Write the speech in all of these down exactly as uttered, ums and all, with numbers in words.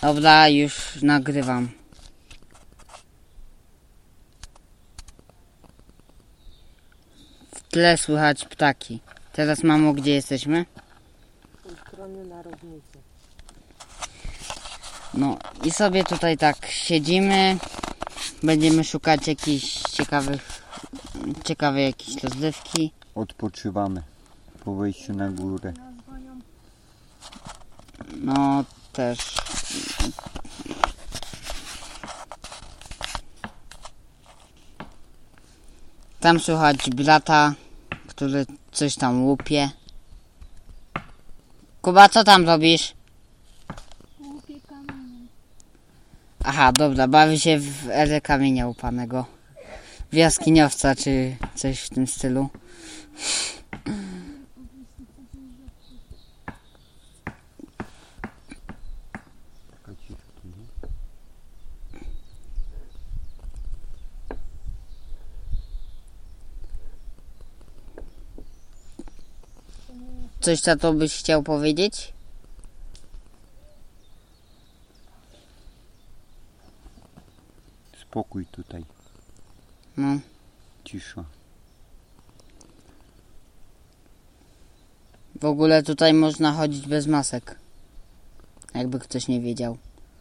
Dobra, już nagrywam. W tle słychać ptaki. Teraz, mamo, gdzie jesteśmy? Z tej strony na równicy. No i sobie tutaj tak siedzimy. Będziemy szukać jakichś ciekawych, ciekawej jakiejś rozrywki. Odpoczywamy po wejściu na górę. No też. Tam słychać brata, który coś tam łupie. Kuba, co tam robisz? Łupię kamienie. Aha, dobra, bawi się w erę kamienia łupanego. W jaskiniowca, czy coś w tym stylu. Coś, tato, byś chciał powiedzieć? Spokój tutaj, No. cisza. W ogóle tutaj można chodzić bez masek. Jakby ktoś nie wiedział.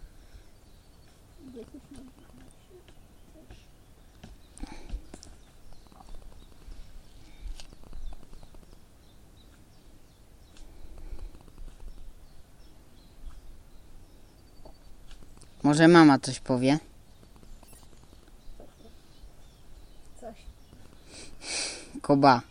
Może mama coś powie? Coś. Kuba.